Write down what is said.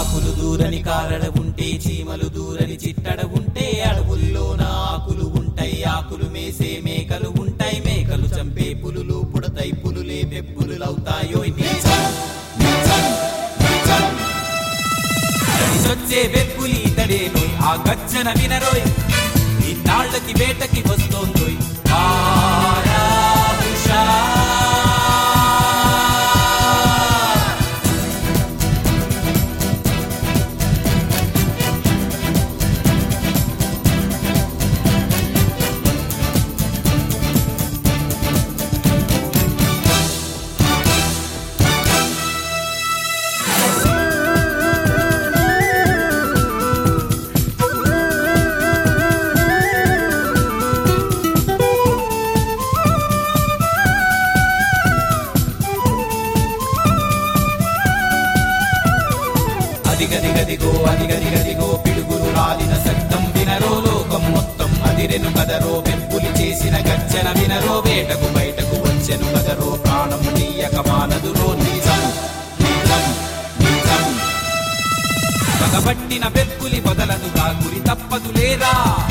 కాకులు దూరని కారడ ఉంటే చీమలు దూరని చిట్టడ ఉంటే అడవుల్లోన ఆకులు ఉంటాయి ఆకులు మేసే మేకలు ఉంటాయి మేకలు చంపే పులులు పుడతాయి పులులే బెప్పులులవుతాయో వచ్చే బెప్పులి ఇతడేనోయ్ ఆ గచ్చన వినరోయ్ ఇన్నాళ్ళకి వేటకి వస్తోందోయ్ అదిగదిగదిగో అదిగదిగదిగో పిడుగులు రాలిన శబ్దం వినరో లోకం మొత్తం అదిరెను కదరో వెప్పులి చేసిన గర్జన వినరో వేటకు బయటకు వచ్చెను కదరో ప్రాణం నీయక మానదురో నిజం నిజం నిజం పగబట్టిన వెప్పులి వదలదుగా గురి తప్పదులేరా